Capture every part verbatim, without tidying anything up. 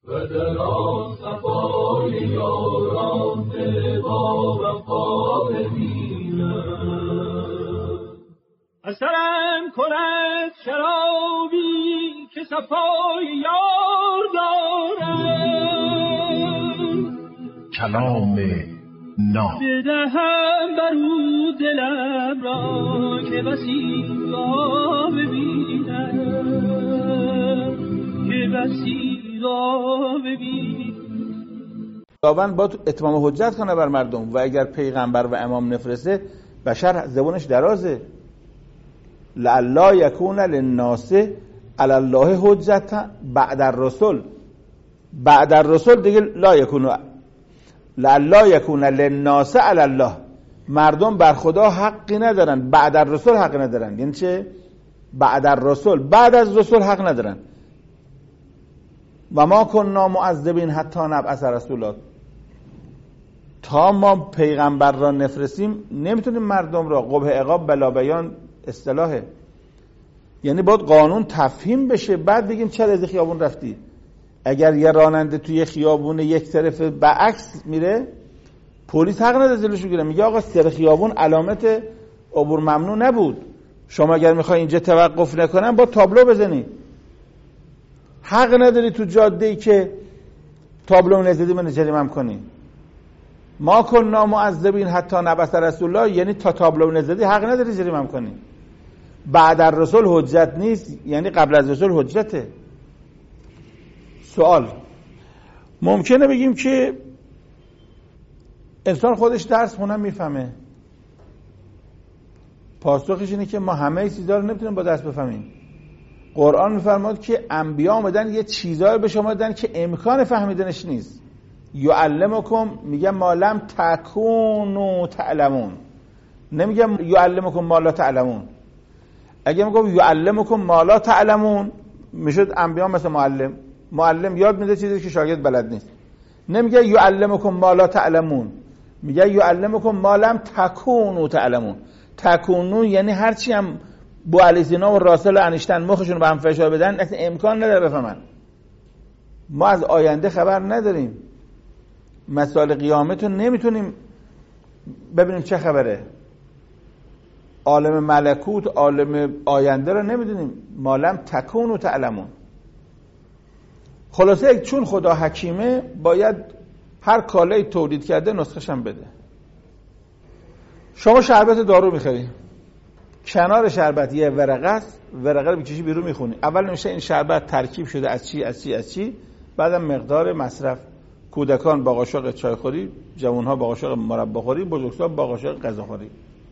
و در آن صفای یاران دل با وفا ببینم. اثرم کند شرابی که صفای یار دارم، کلام ناب بدهم برو دلم را که بسی را ببینم، که بسی را ببینم. خداوند با تو اتمام حجت کنه بر مردم و اگر پیغمبر و امام نفرسته بشر زبانش درازه. لعلا یکون للناس علی الله حجت بعد الرسل. بعد الرسل دیگه لا یکون، لعلا یکون للناس علی الله. مردم بر خدا حقی ندارن، بعد الرسل حق ندارن. یعنی چه؟ بعد الرسل، بعد از رسول حق ندارن. و ما کننا معذبین حتی نبعث رسولا. تا ما پیغمبر را نفرستیم نمیتونیم مردم را. قبح عقاب بلا بیان اصطلاحه، یعنی باید قانون تفهیم بشه بعد بگیم چرا از خیابون رفتی. اگر یه راننده توی خیابون یک طرف برعکس میره، پلیس حق نداره جلوش بگیره، میگه آقا سر خیابون علامت عبور ممنوع نبود، شما اگر میخوای اینجا توقف نکنن با تابلو بزنی. حق نداری تو جاده‌ای که تابلو نزدی من جریمه کنی. ما کننا معذبین حتی نبعث رسول الله، یعنی تا تابلو نزدی حق نداری جریمه کنی. بعد از رسول حجت نیست، یعنی قبل از رسول حجته. سوال، ممکنه بگیم که انسان خودش درس خونم میفهمه. پاسخش اینه که ما همه چیزا رو نمیتونیم با دست بفهمیم. قرآن میفرماد که انبیا آمدن یه چیزایی به شما دادن که امکان فهمیدنش نیست. یعلمکم، میگه ما لم تکونوا تعلمون، نمیگه یعلمکم ما لا تعلمون. اگه میگم یعلمکم ما لا تعلمون میشد انبیا مثل معلم، معلم یاد میده چیزی که شاگرد بلد نیست. نمیگه یعلمکم ما لا تعلمون، میگه یعلمکم ما لم تکونوا تعلمون. تکونوا یعنی هرچی هم بو علی سینا و راسل و انیشتین مخشون به هم فشار بدن اصلا امکان نداره بفهمن. ما از آینده خبر نداریم، مسائل قیامت رو نمیتونیم ببینیم چه خبره. عالم ملکوت، عالم آینده رو نمیدونیم. ما لم تکونوا تعلمون. خلاصه چون خدا حکیمه باید هر کالایی تولید کرده نسخش هم بده. شما شربت دارو میخری، کنار شربت یه ورقه است، ورقه رو بکشی بیرون میخونی. اول نمیشه این شربت ترکیب شده از چی از چی از چی، بعدم مقدار مصرف. کودکان با قاشق چای خوری، جوانها با قاشق مربا خوری، بزرگسال با قاشق غذا خوری.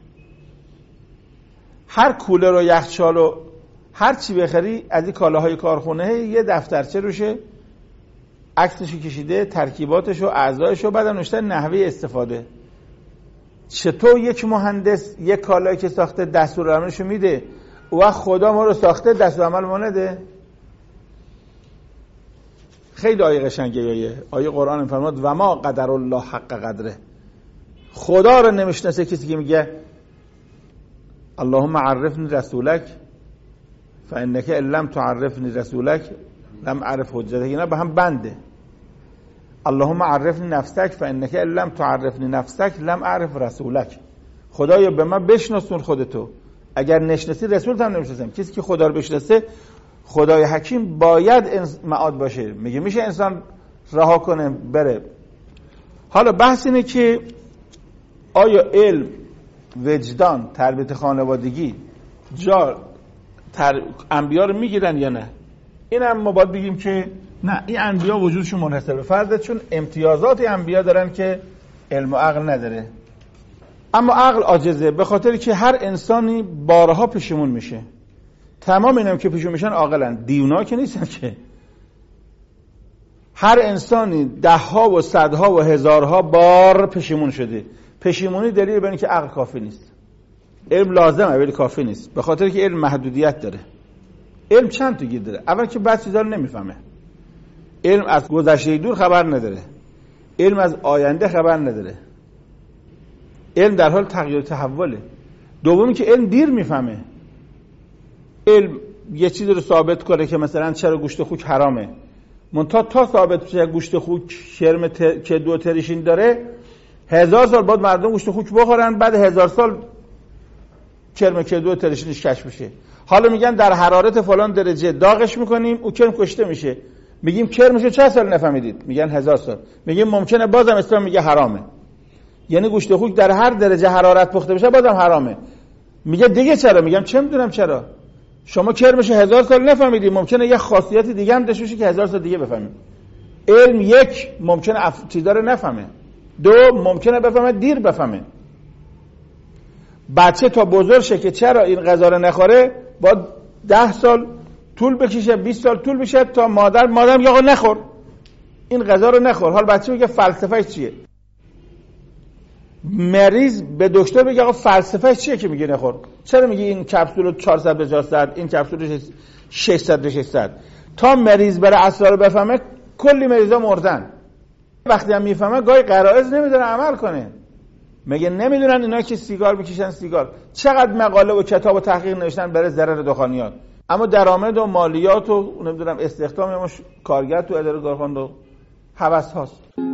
هر کولر و یخچال و هر چی بخری از این کالاهای کارخونه یه دفترچه روشه، عکسشو کشیده، ترکیباتشو، اعضایشو، بعدم نوشته نحوه استفاده. چطور یک مهندس یک کالایی که ساخته دستورالعملشو میده و خدا ما رو ساخته دستورالعمل ما نده؟ خیلی آیه قشنگه. آیه قرآن میفرماد و ما قدر الله حق قدره. خدا رو نمیشناسه کسی که میگه اللهم عرفنی رسولک فانک ان لم تعرفنی رسولک لم اعرف حجتک. اینا به هم بنده. اللهم عرفنی نفسک فانک ان لم تعرفنی نفسک لم اعرف رسولک. خدایا به من بشناسون خودتو، اگر نشناسی رسولت هم نمیشناسم. کسی که خدا رو بشناسه، خدای حکیم باید معاد باشه. میگه میشه انسان رها کنه بره. حالا بحث اینه که آیا علم، وجدان، تربیت خانوادگی جا تر... انبیا رو میگیرن یا نه؟ این هم ما باید بگیم که نه، این انبیا وجودشون منحصر به فرده، چون امتیازات انبیا دارن که علم و عقل نداره. اما عقل عاجزه، به خاطر که هر انسانی بارها پشیمون میشه. تمام اینم که پیشون میشن عاقلن، دیونا که نیستن که. هر انسانی ده ها و صدها و هزارها بار پشیمون شده. پشیمونی دلیل بر اینکه عقل کافی نیست. علم لازمه ولی کافی نیست، به خاطر که علم محدودیت داره. علم چند تا گیر داره. اول که بعضی چیزا رو نمیفهمه. علم از گذشته دور خبر نداره، علم از آینده خبر نداره. علم در حال تغییر و تحوله. دومی که علم دیر میفهمه. علم یه چیزی رو ثابت کنه که مثلا چرا گوشت خوک حرامه، منتها تا ثابت بشه گوشت خوک شرم ت... که دو تریشین داره، هزار سال بعد مردم گوشت خوک بخورن، بعد هزار سال کرم که دو تریشینش کشف بشه. حالا میگن در حرارت فلان درجه داغش میکنیم او کرم کشته میشه. میگیم کرمشو چند سال نفهمیدید؟ میگن هزار سال. میگیم ممکنه، بازم اسلام میگه حرامه. یعنی گوشت خوک در هر درجه حرارت پخته بشه بازم حرامه. میگه دیگه چرا؟ میگم چه میدونم چرا. شما کرمش هزار سال نفهمیدید، ممکنه یه خاصیت دیگه هم داشته باشه که هزار سال دیگه بفهمید. علم یک ممکنه اف... چیزا رو نفهمه، دو ممکنه بفهمه دیر بفهمه. بچه تا بزرگ شه که چرا این غذا رو نخوره باید ده سال طول بکشه، بیست سال طول بشه تا مادر مادر میگه آقا نخور این غذا رو نخور. حال بچه میگه فلسفهش چیه؟ مریض به دکتر میگه آقا فلسفهش چیه که میگه نخور؟ چرا میگه این کپسول رو چهارصد به چهارصد، این کپسول رو ششصد به ششصد؟ تا مریض بره اسرار بفهمه کلی مریضا مردن. وقتی هم میفهمه گاهی غرائز نمیدونه عمل کنه. مگه نمیدونن اینا که سیگار میکشن سیگار چقدر مقاله و کتاب و تحقیق نوشتن برای ضرر دخانیات، اما درآمد و مالیات و نمیدونم استخدام یا کارگر تو اداره کارخانه و هوس هاست.